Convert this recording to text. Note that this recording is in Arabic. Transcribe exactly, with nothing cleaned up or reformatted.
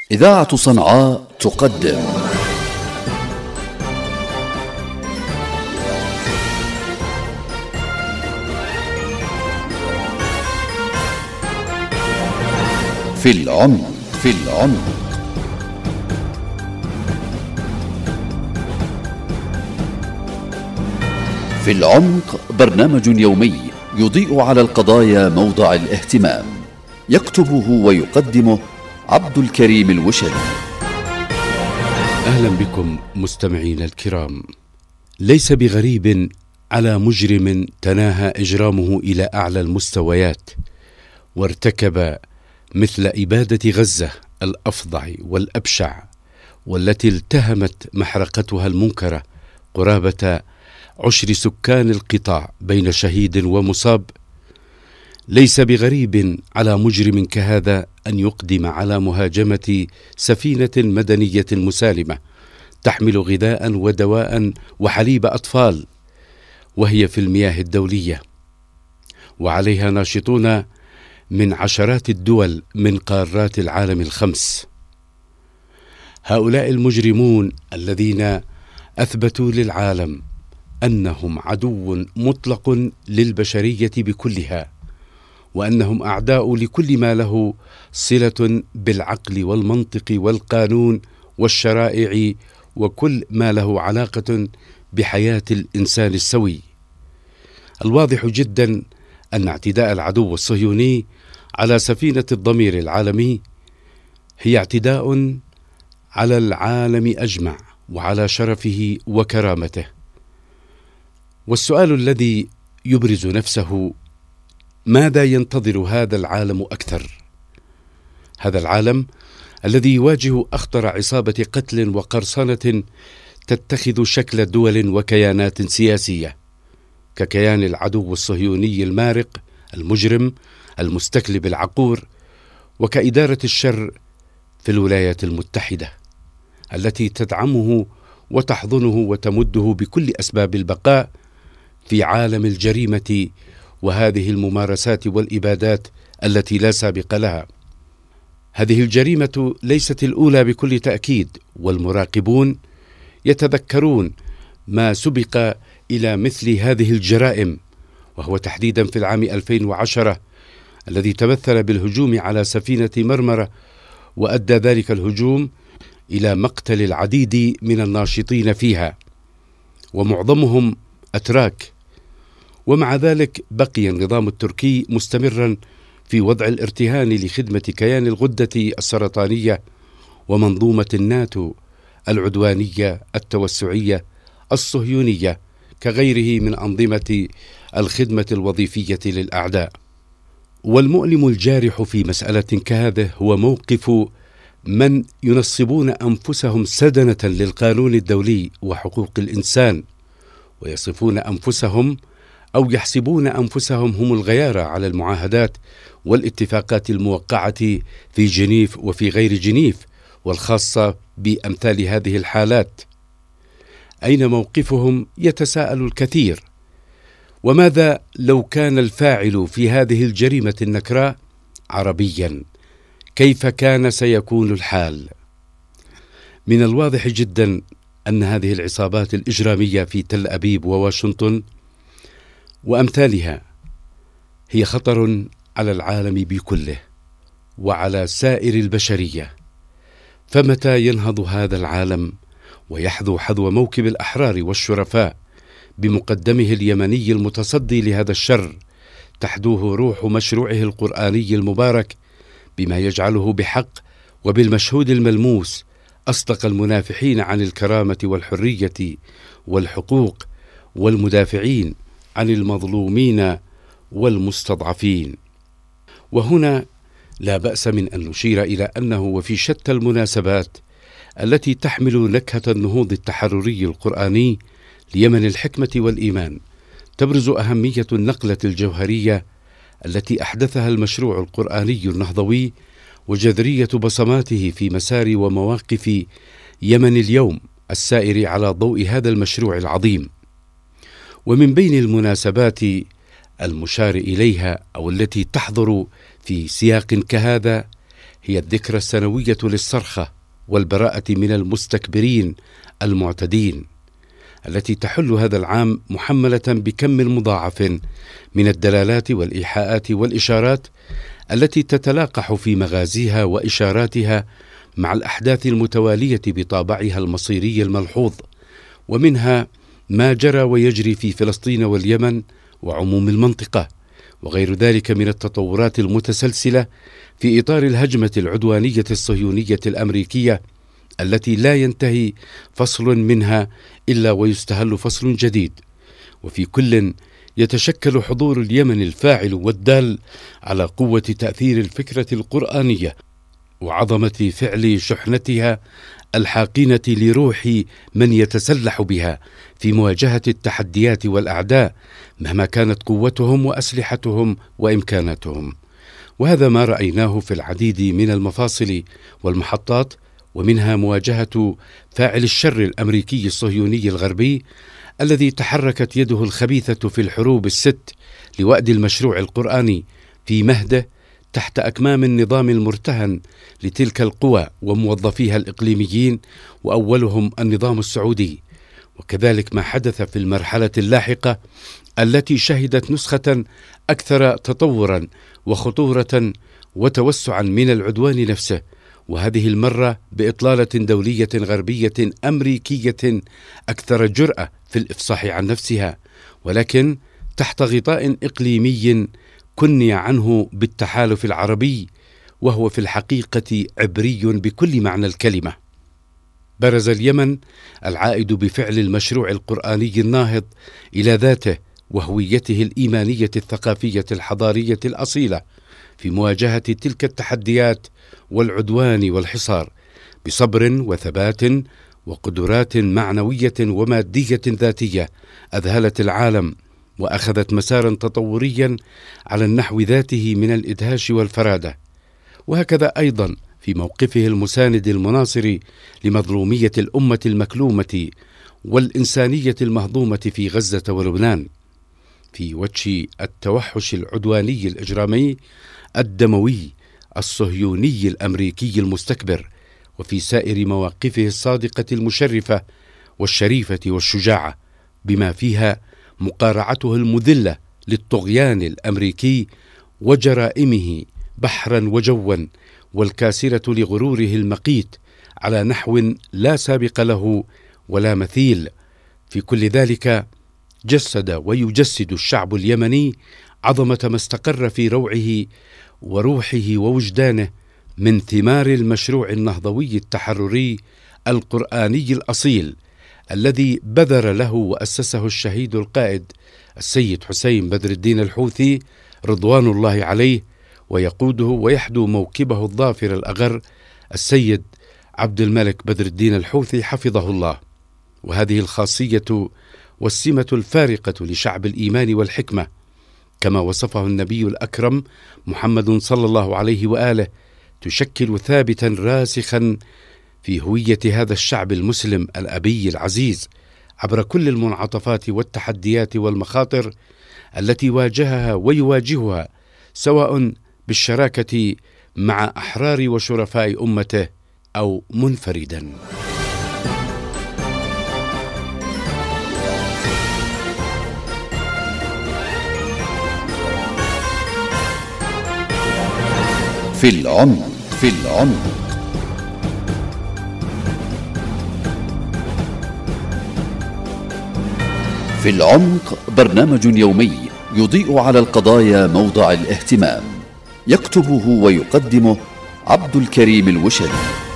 إذاعة صنعاء تقدم في العمق في العمق في العمق برنامج يومي يضيء على القضايا موضع الاهتمام، يكتبه ويقدمه عبد الكريم الوشري. أهلا بكم مستمعين الكرام. ليس بغريب على مجرم تناهى إجرامه إلى أعلى المستويات وارتكب مثل إبادة غزة الأفظع والأبشع، والتي التهمت محرقتها المنكرة قرابة عشر سكان القطاع بين شهيد ومصاب. ليس بغريب على مجرم كهذا أن يقدم على مهاجمة سفينة مدنية مسالمة تحمل غذاء ودواء وحليب أطفال، وهي في المياه الدولية، وعليها ناشطون من عشرات الدول من قارات العالم الخمس. هؤلاء المجرمون الذين أثبتوا للعالم أنهم عدو مطلق للبشرية بكلها، وأنهم أعداء لكل ما له صلة بالعقل والمنطق والقانون والشرائع وكل ما له علاقة بحياة الإنسان السوي. الواضح جدا أن اعتداء العدو الصهيوني على سفينة الضمير العالمي هي اعتداء على العالم أجمع وعلى شرفه وكرامته. والسؤال الذي يبرز نفسه: ماذا ينتظر هذا العالم أكثر؟ هذا العالم الذي يواجه أخطر عصابة قتل وقرصنة تتخذ شكل دول وكيانات سياسية، ككيان العدو الصهيوني المارق المجرم المستكلب العقور، وكإدارة الشر في الولايات المتحدة التي تدعمه وتحضنه وتمده بكل أسباب البقاء في عالم الجريمة وهذه الممارسات والإبادات التي لا سابق لها. هذه الجريمة ليست الأولى بكل تأكيد، والمراقبون يتذكرون ما سبق إلى مثل هذه الجرائم، وهو تحديدا في العام ألفين وعشرة الذي تمثل بالهجوم على سفينة مرمرة، وأدى ذلك الهجوم إلى مقتل العديد من الناشطين فيها ومعظمهم أتراك. ومع ذلك بقي النظام التركي مستمرا في وضع الارتهان لخدمة كيان الغدة السرطانية ومنظومة الناتو العدوانية التوسعية الصهيونية، كغيره من أنظمة الخدمة الوظيفية للأعداء. والمؤلم الجارح في مسألة كهذه هو موقف من ينصبون أنفسهم سدنة للقانون الدولي وحقوق الإنسان، ويصفون أنفسهم أو يحسبون أنفسهم هم الغيارى على المعاهدات والاتفاقات الموقعة في جنيف وفي غير جنيف، والخاصة بأمثال هذه الحالات. أين موقفهم؟ يتساءل الكثير. وماذا لو كان الفاعل في هذه الجريمة النكراء عربيا؟ كيف كان سيكون الحال؟ من الواضح جدا أن هذه العصابات الإجرامية في تل أبيب وواشنطن وأمثالها هي خطر على العالم بكله وعلى سائر البشرية. فمتى ينهض هذا العالم ويحذو حذو موكب الأحرار والشرفاء بمقدمه اليمني المتصدي لهذا الشر، تحدوه روح مشروعه القرآني المبارك، بما يجعله بحق وبالمشهود الملموس أصدق المنافحين عن الكرامة والحرية والحقوق، والمدافعين عن المظلومين والمستضعفين. وهنا لا بأس من أن نشير إلى أنه وفي شتى المناسبات التي تحمل نكهة النهوض التحرري القرآني ليمن الحكمة والإيمان، تبرز أهمية النقلة الجوهرية التي أحدثها المشروع القرآني النهضوي، وجذرية بصماته في مسار ومواقف يمن اليوم السائر على ضوء هذا المشروع العظيم. ومن بين المناسبات المشار إليها أو التي تحضر في سياق كهذا هي الذكرى السنوية للصرخة والبراءة من المستكبرين المعتدين، التي تحل هذا العام محملة بكم مضاعف من الدلالات والإيحاءات والإشارات التي تتلاقح في مغازيها وإشاراتها مع الأحداث المتوالية بطابعها المصيري الملحوظ، ومنها ما جرى ويجري في فلسطين واليمن وعموم المنطقة، وغير ذلك من التطورات المتسلسلة في إطار الهجمة العدوانية الصهيونية الأمريكية التي لا ينتهي فصل منها إلا ويستهل فصل جديد. وفي كل يتشكل حضور اليمن الفاعل والدال على قوة تأثير الفكرة القرآنية وعظمة فعل شحنتها الحاقنة لروح من يتسلح بها في مواجهة التحديات والأعداء مهما كانت قوتهم وأسلحتهم وإمكاناتهم. وهذا ما رأيناه في العديد من المفاصل والمحطات، ومنها مواجهة فاعل الشر الأمريكي الصهيوني الغربي الذي تحركت يده الخبيثة في الحروب الست لوأد المشروع القرآني في مهده تحت أكمام النظام المرتهن لتلك القوى وموظفيها الإقليميين، وأولهم النظام السعودي. وكذلك ما حدث في المرحلة اللاحقة التي شهدت نسخة أكثر تطورا وخطورة وتوسعا من العدوان نفسه، وهذه المرة بإطلالة دولية غربية أمريكية أكثر جرأة في الإفصاح عن نفسها، ولكن تحت غطاء إقليمي كني عنه بالتحالف العربي، وهو في الحقيقة عبري بكل معنى الكلمة. برز اليمن العائد بفعل المشروع القرآني الناهض إلى ذاته وهويته الإيمانية الثقافية الحضارية الأصيلة في مواجهة تلك التحديات والعدوان والحصار بصبر وثبات وقدرات معنوية ومادية ذاتية أذهلت العالم وأخذت مسارا تطوريا على النحو ذاته من الإدهاش والفرادة. وهكذا أيضا في موقفه المساند المناصر لمظلومية الأمة المكلومة والإنسانية المهضومة في غزة ولبنان، في وجه التوحش العدواني الإجرامي الدموي الصهيوني الأمريكي المستكبر، وفي سائر مواقفه الصادقة المشرفة والشريفة والشجاعة، بما فيها مقارعته المذلة للطغيان الأمريكي وجرائمه بحرا وجوا، والكاسرة لغروره المقيت على نحو لا سابق له ولا مثيل. في كل ذلك جسد ويجسد الشعب اليمني عظمة ما استقر في روعه وروحه ووجدانه من ثمار المشروع النهضوي التحرري القرآني الأصيل الذي بذر له وأسسه الشهيد القائد السيد حسين بدر الدين الحوثي رضوان الله عليه، ويقوده ويحدو موكبه الظافر الأغر السيد عبد الملك بدر الدين الحوثي حفظه الله. وهذه الخاصية والسمة الفارقة لشعب الإيمان والحكمة كما وصفه النبي الأكرم محمد صلى الله عليه وآله تشكل ثابتا راسخا في هوية هذا الشعب المسلم الأبي العزيز عبر كل المنعطفات والتحديات والمخاطر التي واجهها ويواجهها، سواء بالشراكة مع أحرار وشرفاء أمته أو منفردا. في العمق في العمق في العمق برنامج يومي يضيء على القضايا موضع الاهتمام، يكتبه ويقدمه عبد الكريم الوشلي.